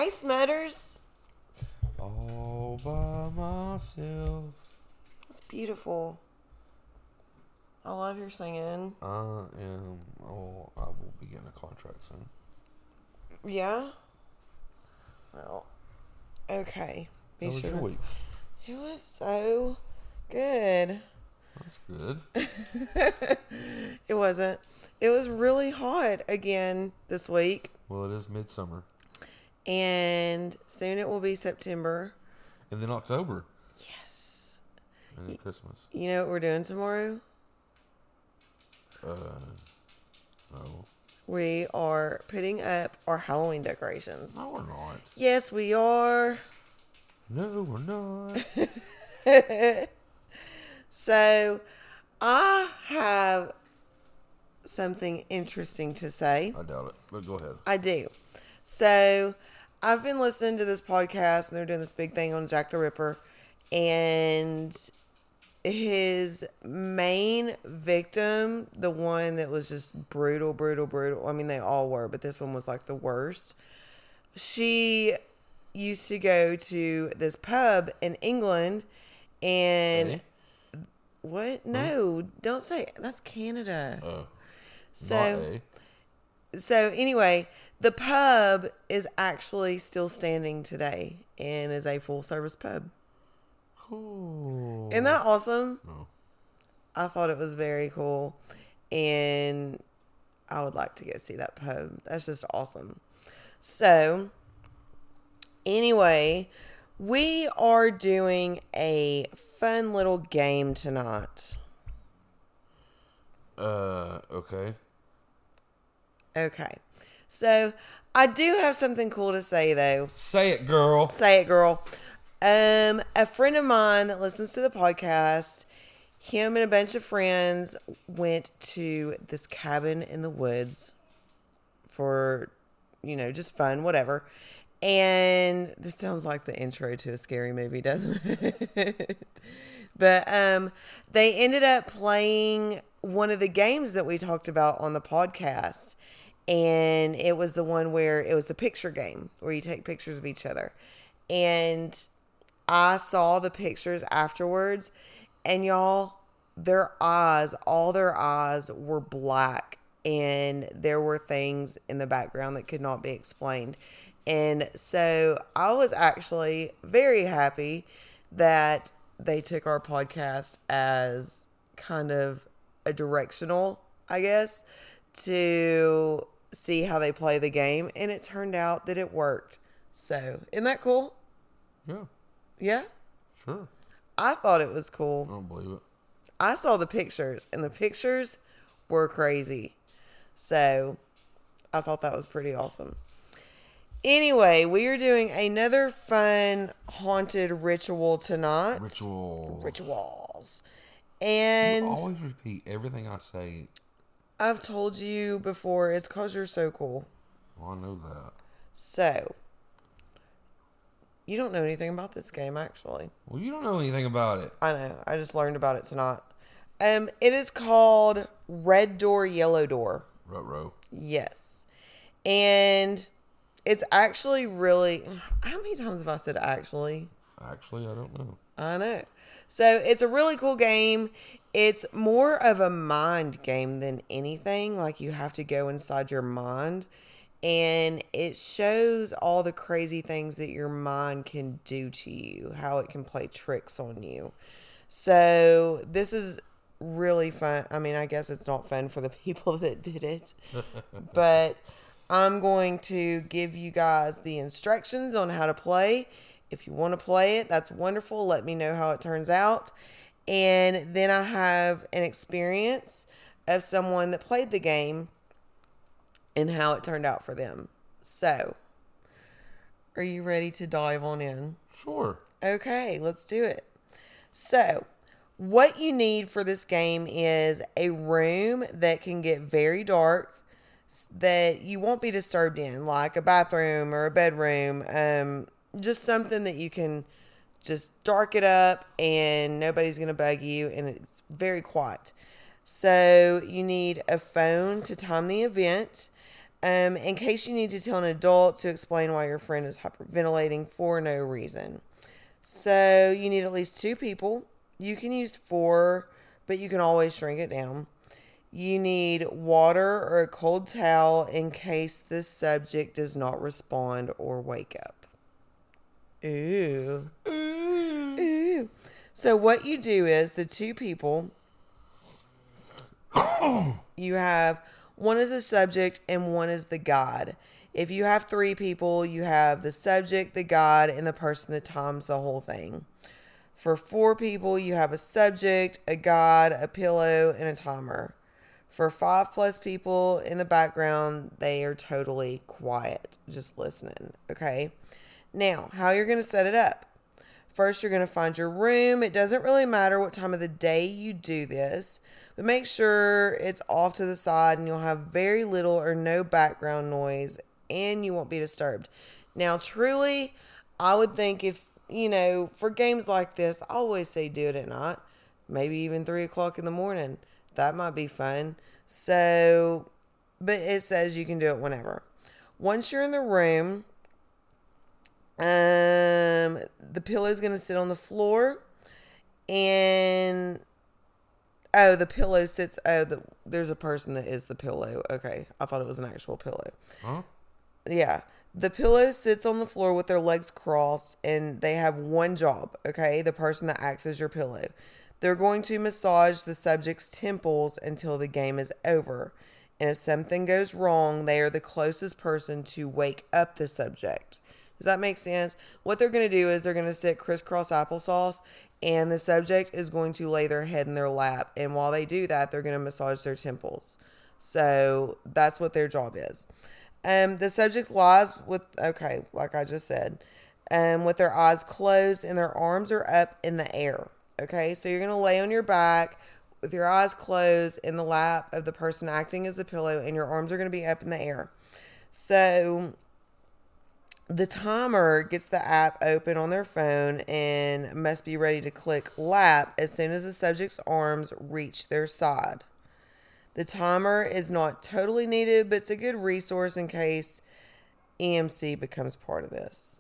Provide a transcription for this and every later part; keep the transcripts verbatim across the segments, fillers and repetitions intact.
Hi, Smutters. All by myself. That's beautiful. I love your singing. I am. Oh, I will begin a contract soon. Yeah? Well, okay. Be How was sure your to- week? It was so good. That's good. It wasn't. It was really hot again this week. Well, it is midsummer. And soon it will be September. And then October. Yes. And then Christmas. You know what we're doing tomorrow? Uh, no. We are putting up our Halloween decorations. No, we're not. Yes, we are. No, we're not. So, I have something interesting to say. I doubt it, but go ahead. I do. So, I've been listening to this podcast, and they're doing this big thing on Jack the Ripper, and his main victim, the one that was just brutal, brutal, brutal. I mean, they all were, but this one was like the worst. She used to go to this pub in England, and Eh? what? No, don't say it. That's Canada. Uh, So, not A. so anyway, the pub is actually still standing today and is a full service pub. Cool. Isn't that awesome? No. I thought it was very cool, and I would like to go see that pub. That's just awesome. So, anyway, we are doing a fun little game tonight. Uh, okay. Okay. So, I do have something cool to say, though. Say it, girl. Say it, girl. Um, a friend of mine that listens to the podcast, him and a bunch of friends went to this cabin in the woods for, you know, just fun, whatever. And this sounds like the intro to a scary movie, doesn't it? But um, they ended up playing one of the games that we talked about on the podcast. And it was the one where it was the picture game where you take pictures of each other. And I saw the pictures afterwards, and y'all, their eyes, all their eyes were black, and there were things in the background that could not be explained. And so I was actually very happy that they took our podcast as kind of a directional, I guess, to see how they play the game, and it turned out that it worked. So, isn't that cool? Yeah, Yeah? sure. I thought it was cool. I don't believe it. I saw the pictures, and the pictures were crazy. So, I thought that was pretty awesome. Anyway, we are doing another fun haunted ritual tonight. Ritual. Rituals. You And always repeat everything I say. I've told you before, it's because you're so cool. Well, I know that. So, you don't know anything about this game, actually. Well, you don't know anything about it. I know. I just learned about it tonight. Um, it is called Red Door, Yellow Door. Ruh-roh. Yes. And it's actually really... How many times have I said actually? Actually, I don't know. I know. So, it's a really cool game. It's more of a mind game than anything. Like, you have to go inside your mind. And it shows all the crazy things that your mind can do to you. How it can play tricks on you. So, this is really fun. I mean, I guess it's not fun for the people that did it. But I'm going to give you guys the instructions on how to play. If you want to play it, that's wonderful. Let me know how it turns out. And then I have an experience of someone that played the game and how it turned out for them. So, are you ready to dive on in? Sure. Okay, let's do it. So, what you need for this game is a room that can get very dark, that you won't be disturbed in, like a bathroom or a bedroom. Um, just something that you can just dark it up and nobody's going to bug you, and it's very quiet. So you need a phone to time the event. Um, in case you need to tell an adult to explain why your friend is hyperventilating for no reason. So you need at least two people. You can use four, but you can always shrink it down. You need water or a cold towel in case the subject does not respond or wake up. Ooh. Ooh. Ooh. So what you do is the two people, you have one is the subject and one is the god. If you have three people, you have the subject, the god, and the person that times the whole thing. For four people, you have a subject, a god, a pillow, and a timer. For five plus people in the background, they are totally quiet, just listening, okay? Now, how you're going to set it up. First, you're going to find your room. It doesn't really matter what time of the day you do this, but make sure it's off to the side and you'll have very little or no background noise and you won't be disturbed. Now, truly, I would think if, you know, for games like this, I always say do it at night, maybe even three o'clock in the morning. That might be fun. So, but it says you can do it whenever. Once you're in the room, um, the pillow is going to sit on the floor, and oh, the pillow sits. Oh, the, there's a person that is the pillow. Okay, I thought it was an actual pillow. Huh? Yeah, the pillow sits on the floor with their legs crossed, and they have one job. Okay, the person that acts as your pillow. They're going to massage the subject's temples until the game is over. And if something goes wrong, they are the closest person to wake up the subject. Does that make sense? What they're going to do is they're going to sit crisscross applesauce, and the subject is going to lay their head in their lap. And while they do that, they're going to massage their temples. So that's what their job is. Um, the subject lies with, okay, like I just said, um, with their eyes closed and their arms are up in the air. Okay, so you're going to lay on your back with your eyes closed in the lap of the person acting as a pillow, and your arms are going to be up in the air. So the timer gets the app open on their phone and must be ready to click lap as soon as the subject's arms reach their side. The timer is not totally needed, but it's a good resource in case E M C becomes part of this.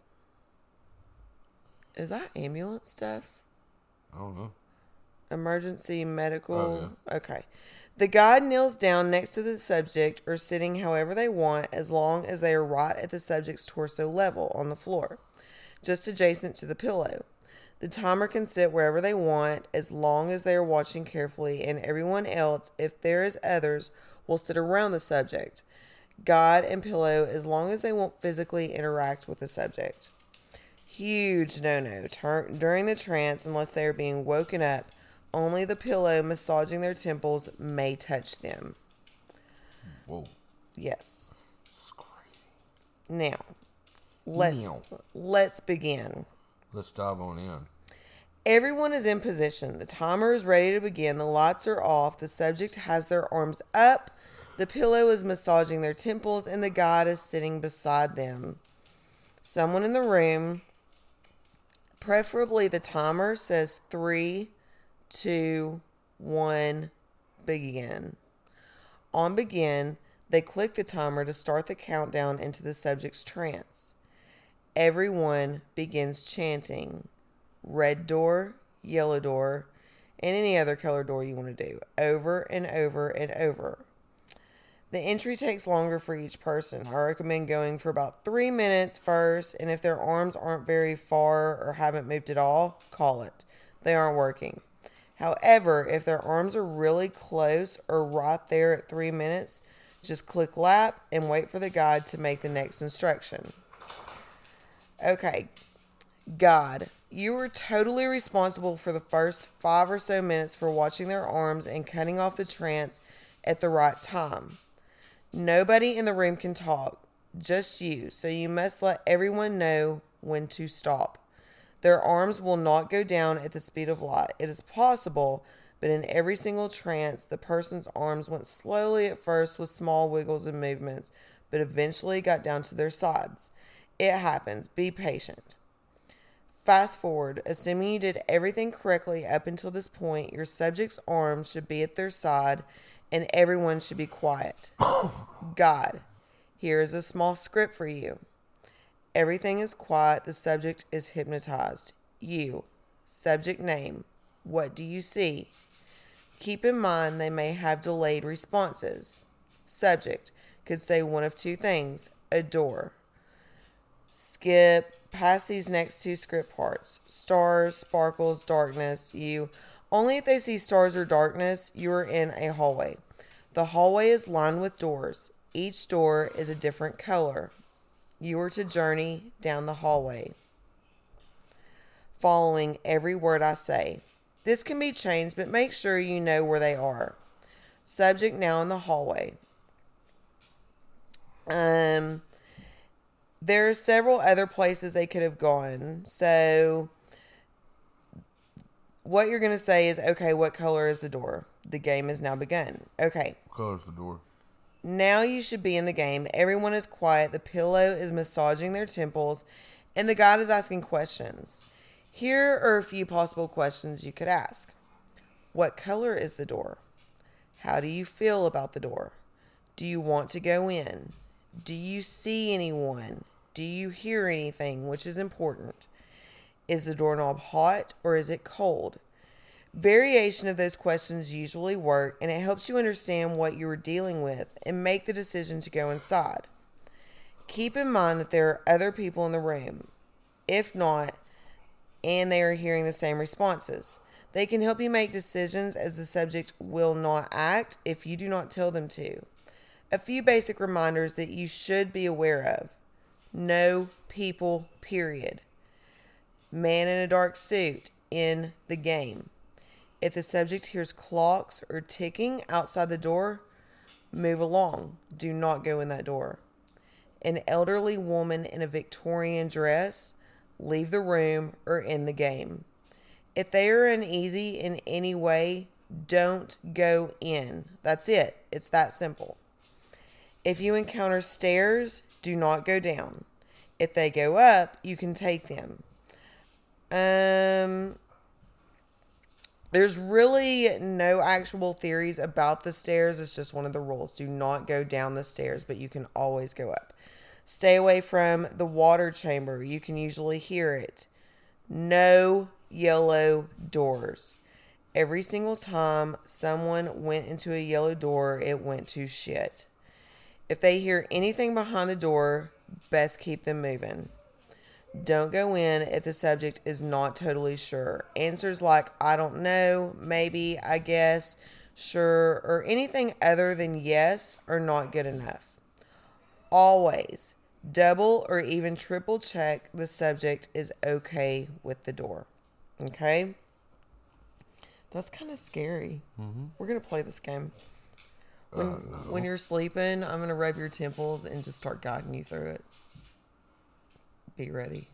Is that ambulance stuff? I don't know. Emergency medical. Oh, yeah. Okay. The guide kneels down next to the subject or sitting however they want as long as they are right at the subject's torso level on the floor, just adjacent to the pillow. The timer can sit wherever they want as long as they are watching carefully, and everyone else, if there is others, will sit around the subject, guide and pillow, as long as they won't physically interact with the subject. Huge no-no Tur- during the trance unless they are being woken up. Only the pillow massaging their temples may touch them. Whoa. Yes. It's crazy. Now, let's Meow. let's begin. Let's dive on in. Everyone is in position. The timer is ready to begin. The lights are off. The subject has their arms up. The pillow is massaging their temples, and the guide is sitting beside them. Someone in the room, preferably the timer, says three, two, one, begin. On begin, they click the timer to start the countdown into the subject's trance. Everyone begins chanting red door, yellow door, and any other color door you want to do, over and over and over. The entry takes longer for each person. I recommend going for about three minutes first, and if their arms aren't very far or haven't moved at all, call it. They aren't working. However, if their arms are really close or right there at three minutes, just click lap and wait for the guide to make the next instruction. Okay, God, you are totally responsible for the first five or so minutes for watching their arms and cutting off the trance at the right time. Nobody in the room can talk, just you, so you must let everyone know when to stop. Their arms will not go down at the speed of light. It is possible, but in every single trance, the person's arms went slowly at first with small wiggles and movements, but eventually got down to their sides. It happens. Be patient. Fast forward. Assuming you did everything correctly up until this point, your subject's arms should be at their side and everyone should be quiet. God, Here is a small script for you. Everything is quiet. The subject is hypnotized. You. Subject name. What do you see? Keep in mind they may have delayed responses. Subject could say one of two things. A door. Skip past these next two script parts. Stars, sparkles, darkness. You. Only if they see stars or darkness, you are in a hallway. The hallway is lined with doors. Each door is a different color. You are to journey down the hallway, following every word I say. This can be changed, but make sure you know where they are. Subject now in the hallway. Um, there are several other places they could have gone. So what you're going to say is, okay, what color is the door? The game has now begun. Okay. What color is the door? Now you should be in the game. Everyone is quiet. The pillow is massaging their temples, and the guide is asking questions. Here are a few possible questions you could ask. What color is the door? How do you feel about the door? Do you want to go in? Do you see anyone? Do you hear anything, which is important? Is the doorknob hot or is it cold? Variation of those questions usually work, and it helps you understand what you are dealing with and make the decision to go inside. Keep in mind that there are other people in the room. If not, and they are hearing the same responses, they can help you make decisions, as the subject will not act if you do not tell them to. A few basic reminders that you should be aware of. No people, period. Man in a dark suit in the game. If the subject hears clocks or ticking outside the door, move along. Do not go in that door. An elderly woman in a Victorian dress, leave the room or end the game. If they are uneasy in any way, don't go in. That's it. It's that simple. If you encounter stairs, do not go down. If they go up, you can take them. Um... There's really no actual theories about the stairs. It's just one of the rules. Do not go down the stairs, but you can always go up. Stay away from the water chamber. You can usually hear it. No yellow doors. Every single time someone went into a yellow door, it went to shit. If they hear anything behind the door, best keep them moving. Don't go in if the subject is not totally sure. Answers like, I don't know, maybe, I guess, sure, or anything other than yes are not good enough. Always double or even triple check the subject is okay with the door. Okay? That's kind of scary. Mm-hmm. We're going to play this game. When, uh, no. when you're sleeping, I'm going to rub your temples and just start guiding you through it. Be ready.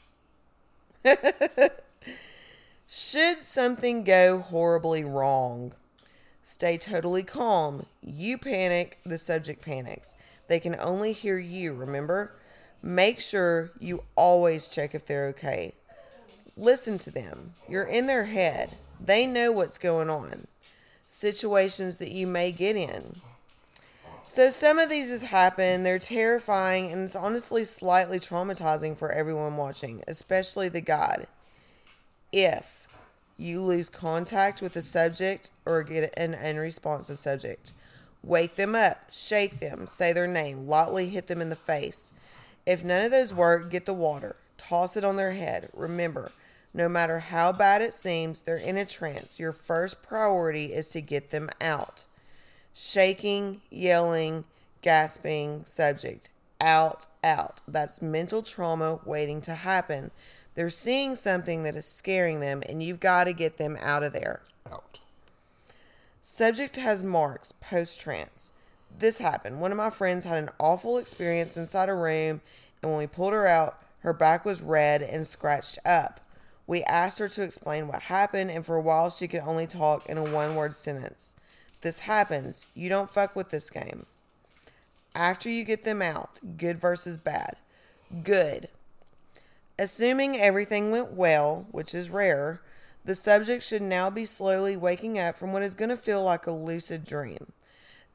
Should something go horribly wrong, stay totally calm. You panic, the subject panics. They can only hear you, remember? Make sure you always check if they're okay. Listen to them. You're in their head. They know what's going on. Situations that you may get in. So some of these has happened. They're terrifying, and it's honestly slightly traumatizing for everyone watching, especially the guide. If you lose contact with the subject or get an unresponsive subject, wake them up, shake them, say their name, lightly hit them in the face. If none of those work, get the water, toss it on their head. Remember, no matter how bad it seems, they're in a trance. Your first priority is to get them out. Shaking, yelling, gasping, subject. Out, out. That's mental trauma waiting to happen. They're seeing something that is scaring them, and you've got to get them out of there. Out. Subject has marks post-trance. This happened. One of my friends had an awful experience inside a room, and when we pulled her out, her back was red and scratched up. We asked her to explain what happened, and for a while she could only talk in a one-word sentence. This happens. You don't fuck with this game. After you get them out, good versus bad. Good. Assuming everything went well, which is rare, the subject should now be slowly waking up from what is going to feel like a lucid dream.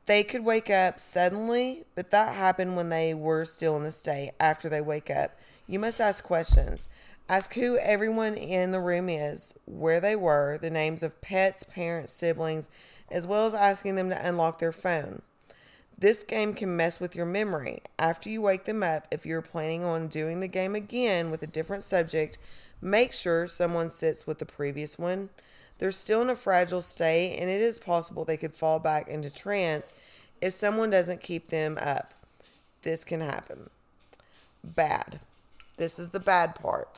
They could wake up suddenly, but that happened when they were still in the state. After they wake up, you must ask questions. Ask who everyone in the room is, where they were, the names of pets, parents, siblings, as well as asking them to unlock their phone. This game can mess with your memory. After you wake them up, if you're planning on doing the game again with a different subject, make sure someone sits with the previous one. They're still in a fragile state, and it is possible they could fall back into trance if someone doesn't keep them up. This can happen. Bad. This is the bad part.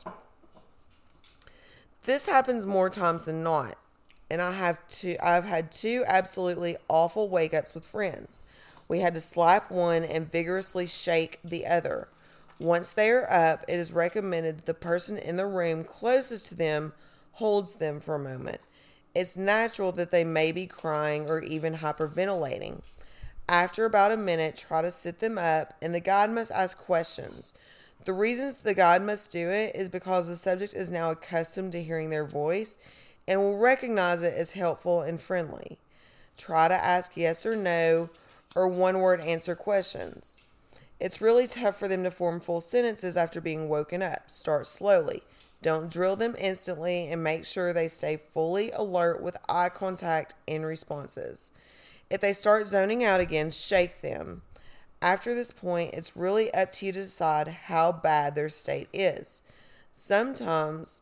This happens more times than not, and I have two. I've had two absolutely awful wake-ups with friends. We had to slap one and vigorously shake the other. Once they are up, it is recommended that the person in the room closest to them holds them for a moment. It's natural that they may be crying or even hyperventilating. After about a minute, try to sit them up, and the guide must ask questions. The reasons the guide must do it is because the subject is now accustomed to hearing their voice and will recognize it as helpful and friendly. Try to ask yes or no or one-word answer questions. It's really tough for them to form full sentences after being woken up. Start slowly. Don't drill them instantly, and make sure they stay fully alert with eye contact and responses. If they start zoning out again, shake them. After this point, it's really up to you to decide how bad their state is. Sometimes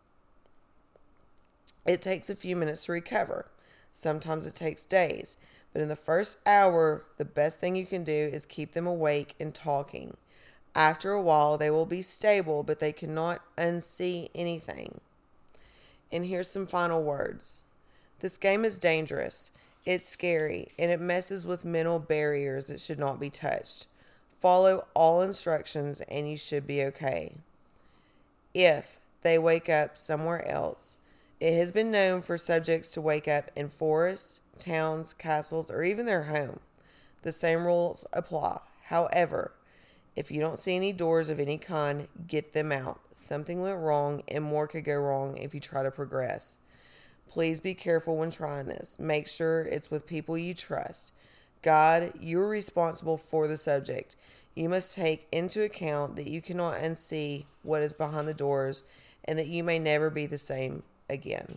it takes a few minutes to recover. Sometimes it takes days. But in the first hour, the best thing you can do is keep them awake and talking. After a while, they will be stable, but they cannot unsee anything. And here's some final words. This game is dangerous. It's scary, and it messes with mental barriers that should not be touched. Follow all instructions, and you should be okay. If they wake up somewhere else, it has been known for subjects to wake up in forests, towns, castles, or even their home. The same rules apply. However, if you don't see any doors of any kind, get them out. Something went wrong, and more could go wrong if you try to progress. Please be careful when trying this. Make sure it's with people you trust. God, you are responsible for the subject. You must take into account that you cannot unsee what is behind the doors and that you may never be the same again.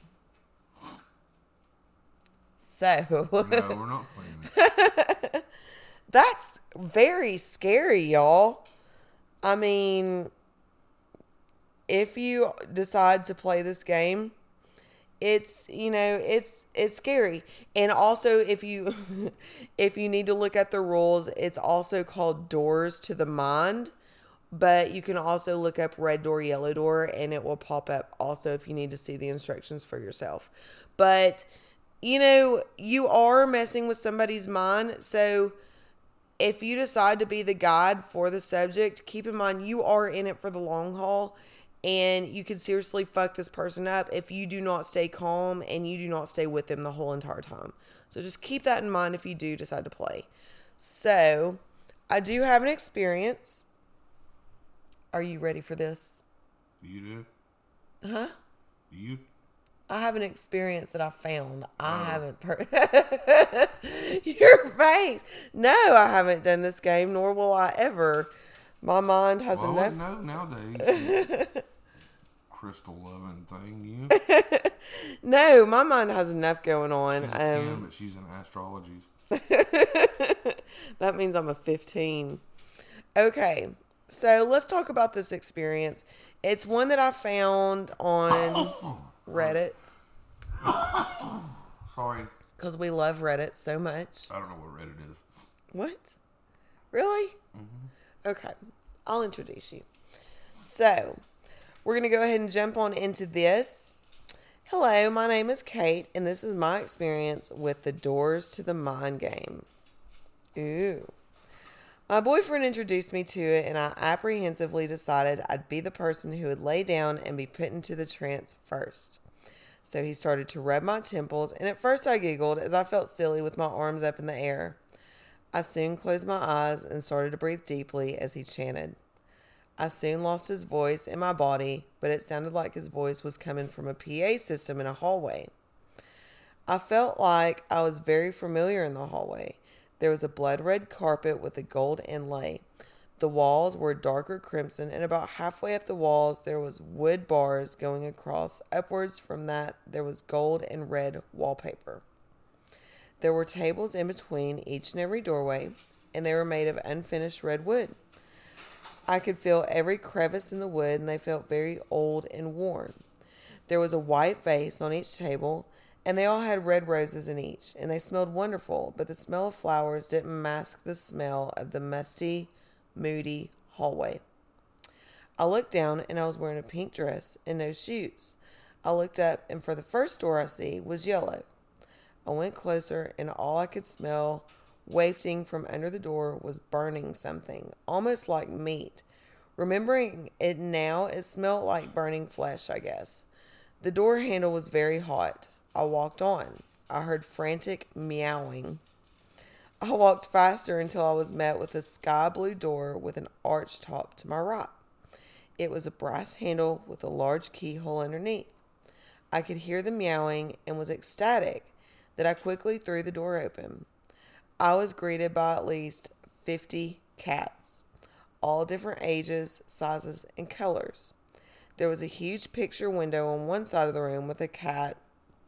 So. No, we're not playing it. That's very scary, y'all. I mean, if you decide to play this game, it's, you know, it's it's scary. And also, if you if you need to look at the rules, it's also called Doors to the Mind. But you can also look up red door, yellow door, and it will pop up also if you need to see the instructions for yourself. But, you know, you are messing with somebody's mind, so if you decide to be the guide for the subject, keep in mind you are in it for the long haul, and you can seriously fuck this person up if you do not stay calm and you do not stay with them the whole entire time. So just keep that in mind if you do decide to play. So, I do have an experience. Are you ready for this? You do? Huh? You? I have an experience that I found. I Oh. haven't. Per- Your face. No, I haven't done this game, nor will I ever. My mind has Well, enough. no, nowadays. Crystal loving thing, you. No, my mind has enough going on. She's a ten, Um, but she's in astrology. that means I'm a fifteen. Okay, so let's talk about this experience. It's one that I found on Reddit. Sorry. Because we love Reddit so much. I don't know what Reddit is. What? Really? Mm-hmm. Okay. I'll introduce you. So, we're going to go ahead and jump on into this. Hello, my name is Kate, and this is my experience with the Doors to the Mind game. Ooh. My boyfriend introduced me to it, and I apprehensively decided I'd be the person who would lay down and be put into the trance first. So he started to rub my temples, and at first I giggled as I felt silly with my arms up in the air. I soon closed my eyes and started to breathe deeply as he chanted. I soon lost his voice in my body, but it sounded like his voice was coming from a P A system in a hallway. I felt like I was very familiar in the hallway. There was a blood red carpet with a gold inlay. The walls were darker crimson, and about halfway up the walls there was wood bars going across. Upwards from that there was gold and red wallpaper. There were tables in between each and every doorway, and they were made of unfinished red wood. I could feel every crevice in the wood, and they felt very old and worn. There was a white vase on each table, and they all had red roses in each, and they smelled wonderful, but the smell of flowers didn't mask the smell of the musty, moody hallway. I looked down, and I was wearing a pink dress and no shoes. I looked up, and for the first door I see was yellow. I went closer, and all I could smell wafting from under the door was burning something, almost like meat. Remembering it now, it smelled like burning flesh, I guess. The door handle was very hot. I walked on. I heard frantic meowing. I walked faster until I was met with a sky blue door with an arch top to my right. It was a brass handle with a large keyhole underneath. I could hear the meowing and was ecstatic that I quickly threw the door open. I was greeted by at least fifty cats, all different ages, sizes, and colors. There was a huge picture window on one side of the room with a cat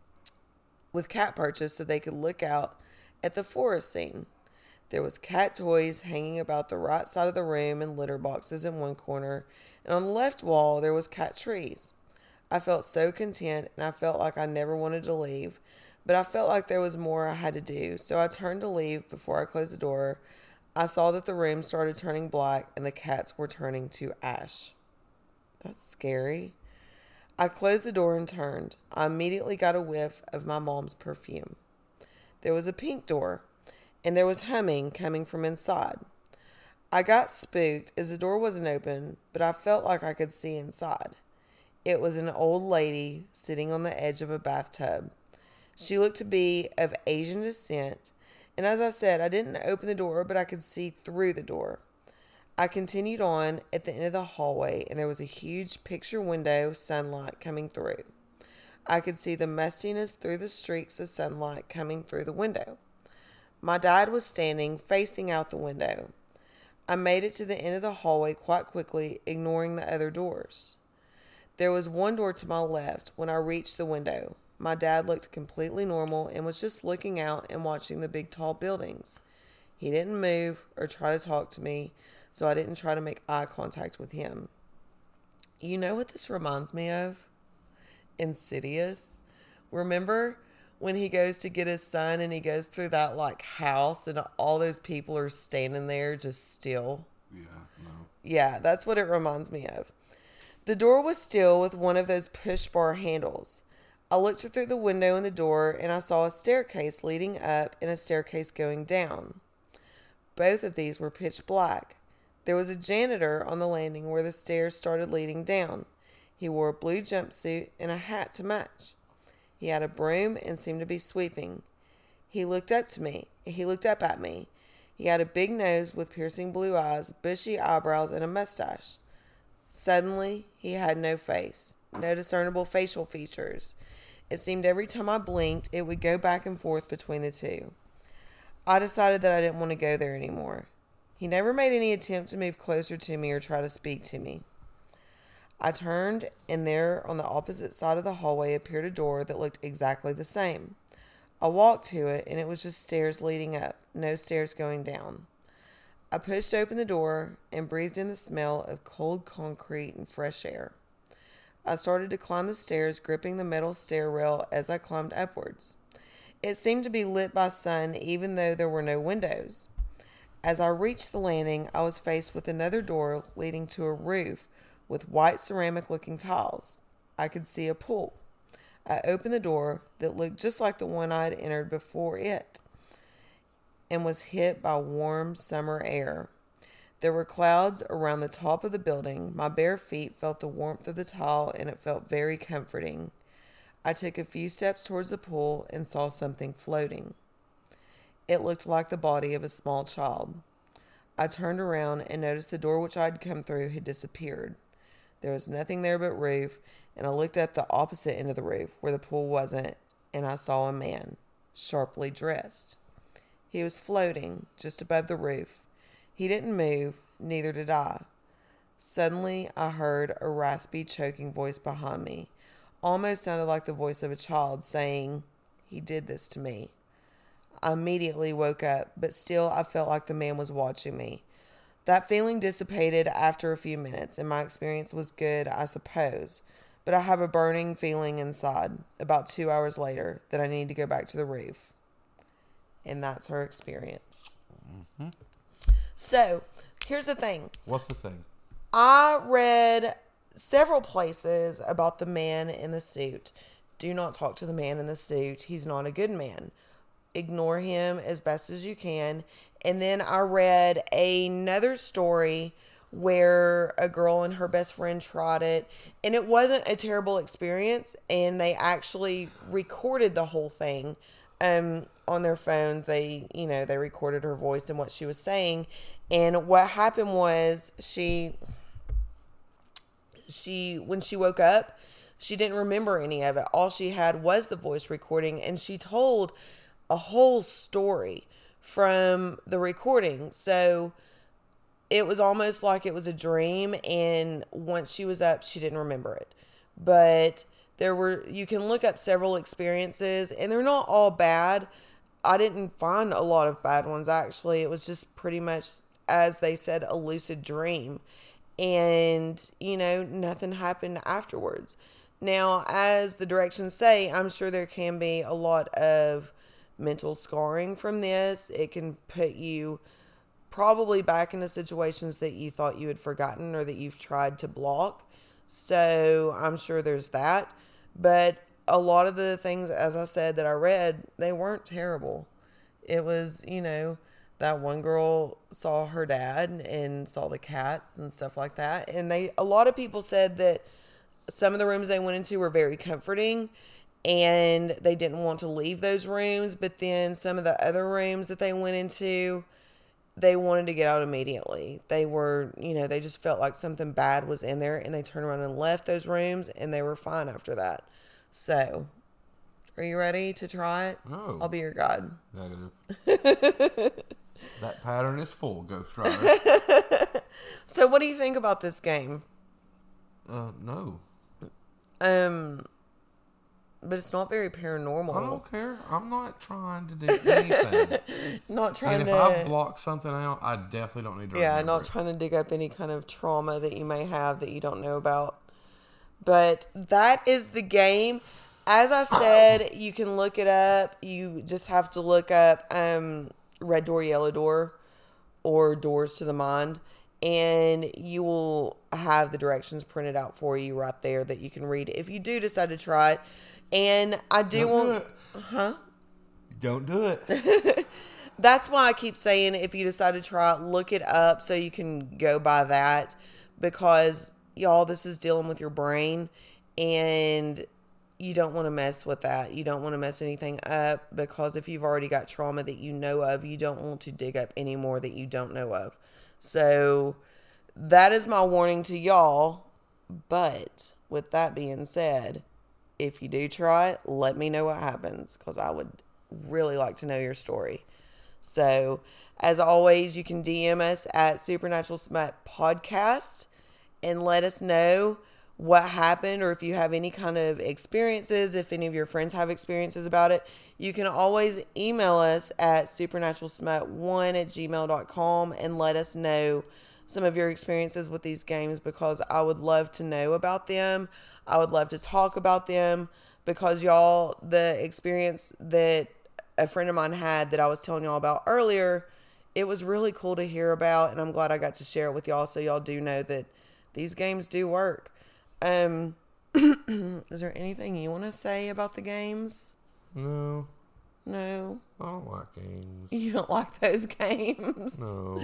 with cat perches so they could look out at the forest scene. There was cat toys hanging about the right side of the room and litter boxes in one corner, and on the left wall there was cat trees. I felt so content, and I felt like I never wanted to leave, but I felt like there was more I had to do, so I turned to leave. Before I closed the door, I saw that the room started turning black and the cats were turning to ash. That's scary. I closed the door and turned. I immediately got a whiff of my mom's perfume. There was a pink door, and there was humming coming from inside. I got spooked as the door wasn't open, but I felt like I could see inside. It was an old lady sitting on the edge of a bathtub. She looked to be of Asian descent, and as I said, I didn't open the door, but I could see through the door. I continued on at the end of the hallway, and there was a huge picture window, sunlight coming through. I could see the mustiness through the streaks of sunlight coming through the window. My dad was standing facing out the window. I made it to the end of the hallway quite quickly, ignoring the other doors. There was one door to my left when I reached the window. My dad looked completely normal and was just looking out and watching the big tall buildings. He didn't move or try to talk to me, so I didn't try to make eye contact with him. You know what this reminds me of? Insidious. Remember when he goes to get his son and he goes through that like house and all those people are standing there just still? Yeah, no. Yeah, that's what it reminds me of. The door was still with one of those push bar handles. I looked through the window in the door and I saw a staircase leading up and a staircase going down. Both of these were pitch black. There was a janitor on the landing where the stairs started leading down. He wore a blue jumpsuit and a hat to match. He had a broom and seemed to be sweeping. He looked up to me. He looked up at me. He had a big nose with piercing blue eyes, bushy eyebrows, and a mustache. Suddenly, he had no face, no discernible facial features. It seemed every time I blinked, it would go back and forth between the two. I decided that I didn't want to go there anymore. He never made any attempt to move closer to me or try to speak to me. I turned, and there on the opposite side of the hallway appeared a door that looked exactly the same. I walked to it, and it was just stairs leading up, no stairs going down. I pushed open the door and breathed in the smell of cold concrete and fresh air. I started to climb the stairs, gripping the metal stair rail as I climbed upwards. It seemed to be lit by sun, even though there were no windows. As I reached the landing, I was faced with another door leading to a roof with white ceramic-looking tiles. I could see a pool. I opened the door that looked just like the one I had entered before it and was hit by warm summer air. There were clouds around the top of the building. My bare feet felt the warmth of the tile, and it felt very comforting. I took a few steps towards the pool and saw something floating. It looked like the body of a small child. I turned around and noticed the door which I had come through had disappeared. There was nothing there but roof, and I looked up the opposite end of the roof where the pool wasn't, and I saw a man, sharply dressed. He was floating just above the roof. He didn't move, neither did I. Suddenly, I heard a raspy, choking voice behind me. Almost sounded like the voice of a child saying, "He did this to me." I immediately woke up, but still I felt like the man was watching me. That feeling dissipated after a few minutes, and my experience was good, I suppose. But I have a burning feeling inside, about two hours later, that I need to go back to the roof. And that's her experience. Mm-hmm. So, here's the thing. What's the thing? I read several places about the man in the suit. Do not talk to the man in the suit. He's not a good man. Ignore him as best as you can. And then I read another story where a girl and her best friend tried it, and it wasn't a terrible experience, and they actually recorded the whole thing um, on their phones. They, you know, they recorded her voice and what she was saying, and what happened was she, she, when she woke up, she didn't remember any of it. All she had was the voice recording, and she told a whole story from the recording. So it was almost like it was a dream, and once she was up, she didn't remember it. But there were, you can look up several experiences, and they're not all bad. I didn't find a lot of bad ones, actually. It was just pretty much, as they said, a lucid dream. And, you know, nothing happened afterwards. Now, as the directions say, I'm sure there can be a lot of mental scarring from this. It can put you probably back into situations that you thought you had forgotten or that you've tried to block. So I'm sure there's that. But a lot of the things, as I said, that I read, they weren't terrible. It was, you know, that one girl saw her dad and saw the cats and stuff like that. And they, a lot of people said that some of the rooms they went into were very comforting, and they didn't want to leave those rooms. But then some of the other rooms that they went into, they wanted to get out immediately. They were, you know, they just felt like something bad was in there, and they turned around and left those rooms, and they were fine after that. So, are you ready to try it? No. I'll be your guide. Negative. That pattern is full, Ghost Rider. So, what do you think about this game? Uh, no. Um, but it's not very paranormal. I don't care. I'm not trying to do anything. Not trying and if to. I've blocked something out, I definitely don't need to. Yeah, remember not it. trying to dig up any kind of trauma that you may have that you don't know about. But that is the game. As I said, you can look it up. You just have to look up um, Red Door, Yellow Door, or Doors to the Mind, and you will have the directions printed out for you right there that you can read if you do decide to try it. And I do Don't want... do it. Huh? Don't do it. That's why I keep saying if you decide to try it, look it up so you can go by that, because y'all, this is dealing with your brain, and you don't want to mess with that. You don't want to mess anything up, because if you've already got trauma that you know of, you don't want to dig up any more that you don't know of. So that is my warning to y'all. But with that being said, if you do try it, let me know what happens, because I would really like to know your story. So, as always, you can D M us at Supernatural Smut Podcast and let us know what happened, or if you have any kind of experiences, if any of your friends have experiences about it. You can always email us at supernaturalsmut one at gmail dot com and let us know some of your experiences with these games, because I would love to know about them. I would love to talk about them, because y'all, the experience that a friend of mine had that I was telling y'all about earlier, it was really cool to hear about, and I'm glad I got to share it with y'all, so y'all do know that these games do work. Um, is there anything you want to say about the games? No. No. I don't like games. You don't like those games? No.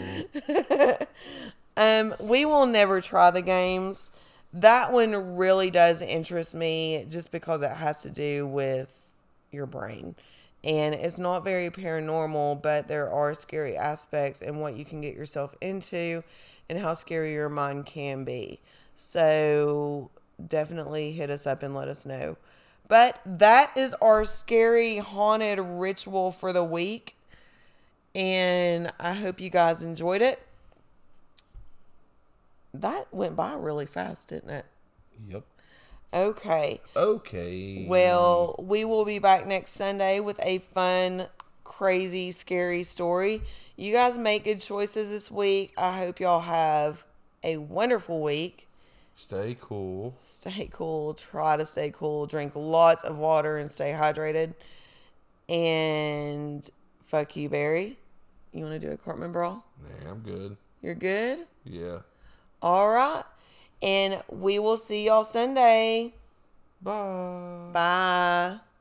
um, we will never try the games. That one really does interest me, just because it has to do with your brain. And it's not very paranormal, but there are scary aspects in what you can get yourself into and how scary your mind can be. So definitely hit us up and let us know. But that is our scary haunted ritual for the week. And I hope you guys enjoyed it. That went by really fast, didn't it? Yep. Okay. Okay. Well, we will be back next Sunday with a fun, crazy, scary story. You guys make good choices this week. I hope y'all have a wonderful week. Stay cool. Stay cool. Try to stay cool. Drink lots of water and stay hydrated. And fuck you, Barry. You want to do a Cartman brawl? Nah, I'm good. You're good? Yeah. All right. And we will see y'all Sunday. Bye. Bye.